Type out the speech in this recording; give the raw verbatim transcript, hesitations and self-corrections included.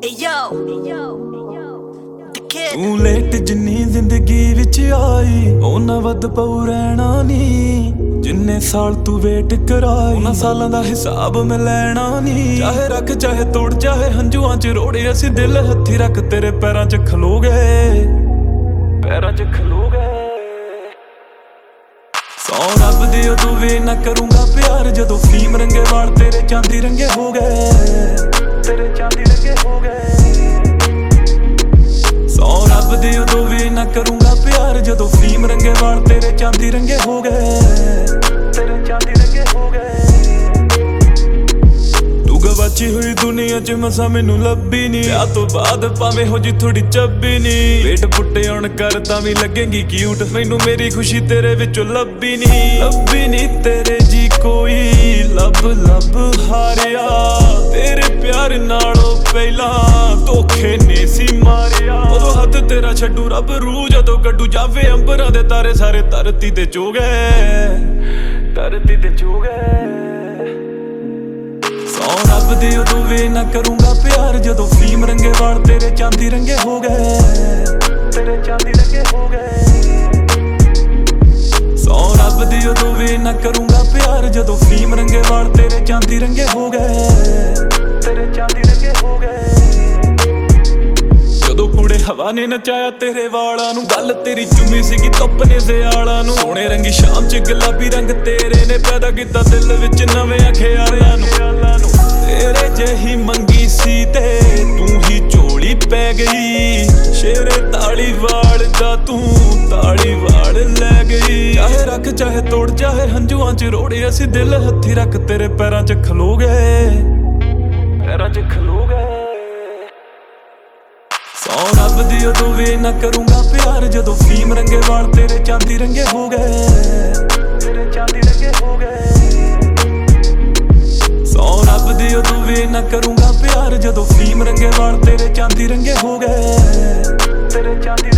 ਤੂੰ ਲੇਟ ਜਿੰਨੀ ਜ਼ਿੰਦਗੀ ਵਿੱਚ ਆਈ ਉਹਨਾਂ ਵੱਧ ਪਊ ਰਹਿਣਾ ਨੀ। ਜਿੰਨੇ ਸਾਲ ਤੂੰ ਵੇਟ ਕਰਾਈ ਉਹਨਾਂ ਸਾਲਾਂ ਦਾ ਹਿਸਾਬ ਮੈਂ ਲੈਣਾ ਨੀ। ਚਾਹੇ ਰੱਖ ਚਾਹੇ ਤੋੜ ਚਾਹੇ ਹੰਝੂਆਂ ਚ ਰੋੜੇ ਅਸੀਂ ਦਿਲ ਹੱਥੀ ਰੱਖ ਤੇਰੇ ਪੈਰਾਂ ਚ ਖਲੋ ਗਏ, ਪੈਰਾਂ ਚ ਖਲੋ ਗਏ। ਸੌ ਰੱਬ ਦੀ ਉਦੋਂ ਵੀ ਨਾ ਕਰੂੰਗਾ ਪਿਆਰ ਜਦੋਂ ਫੀਮ ਰੰਗੇ ਵਾਲ ਤੇਰੇ ਚਾਂਦੀ ਰੰਗੇ ਹੋ ਗਏ, ਤੇਰੇ ਚਾਂਦੀ ਰੰਗੇ ਹੋ ਗਏ। ਸੌ ਰੱਬ ਦੀ ਉਦੋਂ ਵੀ ਨਾ ਕਰੂੰਗਾ ਪਿਆਰ ਜਦੋਂ ਫੀਮ ਰੰਗੇ ਵਾਲ ਤੇਰੇ ਚਾਂਦੀ ਰੰਗੇ ਹੋ ਗਏ, ਤੇਰੇ ਚਾਂਦੀ ਰੰਗੇ ਹੋ ਗਏ। ਤੂੰ ਗਵਾਚੀ ਹੋਈ ਦੁਨੀਆ ਚ ਮਸਾਂ ਮੈਨੂੰ ਲੱਭੀ ਨੀ। ਵਿਆਹ ਤੋਂ ਬਾਅਦ ਭਾਵੇਂ ਹੋ ਜੀ ਥੋੜੀ ਚੱਬੀ ਨੀ। ਵੇਟ ਪੁੱਟੇ ਆਉਣ ਕਰ ਤਾਂ ਵੀ ਲੱਗੇਗੀ ਕਿਊਟ, ਮੈਨੂੰ ਮੇਰੀ ਖੁਸ਼ੀ ਤੇਰੇ ਵਿੱਚੋਂ ਲੱਭੀ ਨੀ, ਲੱਭੀ ਨੀ ਤੇਰੇ ਜੀ ਕੋਈ। ਲੱਭ ਲੱਭ ਹਾਰਿਆ ਤੇਰੇ ਪਿਆਰ ਨਾਲੋਂ ਪਹਿਲਾਂ ਧੋਖੇ ਨੇ ਸੀ ਮਾਰਿਆ। ਉਦੋਂ ਹੱਥ ਤੇਰਾ ਛੱਡੂ ਰੱਬ ਰੂਹ ਜਦੋਂ ਕੱਢੂ ਜਾਵੇ ਅੰਬਰਾਂ ਦੇ ਤਾਰੇ ਸਾਰੇ ਧਰਤੀ ਤੇ ਚੋ ਗਏ, ਧਰਤੀ ਤੇ ਚੋ ਗਏ। ਸੌ ਰੱਬ ਦੀ ਉਦੋਂ ਵੀ ਨਾ ਕਰੂੰਗਾ ਪਿਆਰ ਜਦੋਂ ਫੀਮ ਰੰਗੇ ਵਾਲ ਤੇਰੇ ਚਾਂਦੀ ਰੰਗੇ ਹੋ ਗਏ, ਤੇਰੇ ਚਾਂਦੀ ਰੰਗੇ ਹੋ ਗਏ। ਸੌ ਰੱਬ ਦੀ ਉਦੋਂ ਵੀ ਨਾ ਕਰੂੰਗਾ ਪਿਆਰ ਜਦੋਂ ਫੀਮ ਰੰਗੇ ਵਾਲ ਤੇਰੇ ਚਾਂਦੀ ਰੰਗੇ ਹੋ ਗਏ, ਤੇਰੇ ਚਾਂਦੀ ਰੰਗੇ ਹੋ ਗਏ। ਜਦੋਂ ਕੁੜੇ ਹਵਾ ਨੇ ਨਚਾਇਆ ਤੇਰੇ ਵਾਲਾਂ ਨੂੰ, ਗੱਲ ਤੇਰੀ ਚੁੰਮੀ ਸੀਗੀ ਧੁੱਪ ਨੇ ਸਿਆਲਾਂ ਨੂੰ। ਸੋਹਣੇ ਰੰਗੀ ਸ਼ਾਮ ਚ ਗੁਲਾਬੀ ਰੰਗ ਤੇਰੇ ਨੇ ਪੈਦਾ ਕੀਤਾ ਦਿਲ ਵਿੱਚ ਨਵੇਂ ਖਿਆਲਾਂ ਨੂੰ। ਤੇਰੇ ਜਿਹੀ ਮੰਗੀ ਸੀ ਤੇ ਤੂੰ ਹੀ ਝੋਲੀ ਪੈ ਗਈ। ਸ਼ੇਰੇ ਤਾਲੀ ਵਾਲ ਦਾ ਤੂੰ ਤਾਲੀ ਵਾਲ ਲੈ ਗਈ। ਚਾਹੇ ਰੱਖ ਚਾਹੇ ਤੋੜ ਚਾਹੇ ਹੰਝੂਆਂ ਚ ਰੋੜੇ ਅਸੀਂ ਦਿਲ ਹੱਥੀ ਰੱਖ ਤੇਰੇ ਪੈਰਾਂ ਚ ਖਲੋ ਗਏ, ਪੈਰਾਂ ਚ ਖਲੋ ਗਏ। ਸੌ ਰੱਬ ਦੀ ਉਦੋਂ ਵੀ ਨਾ ਕਰੂੰਗਾ ਪਿਆਰ ਜਦੋਂ ਫੀਮ ਰੰਗੇ ਵਾਲ ਤੇਰੇ ਚਾਂਦੀ ਰੰਗੇ ਹੋ ਗਏ, ਤੇਰੇ ਚਾਂਦੀ ਰੰਗੇ ਹੋ ਗਏ। ਸੌ ਰੱਬ ਦੀ ਉਦੋਂ ਵੀ ਨਾ ਕਰੂੰਗਾ ਪਿਆਰ ਜਦੋਂ ਫੀਮ ਰੰਗੇ ਵਾਲ ਤੇਰੇ ਚਾਂਦੀ ਰੰਗੇ ਹੋ ਗਏ, ਤੇਰੇ ਚਾਂਦੀ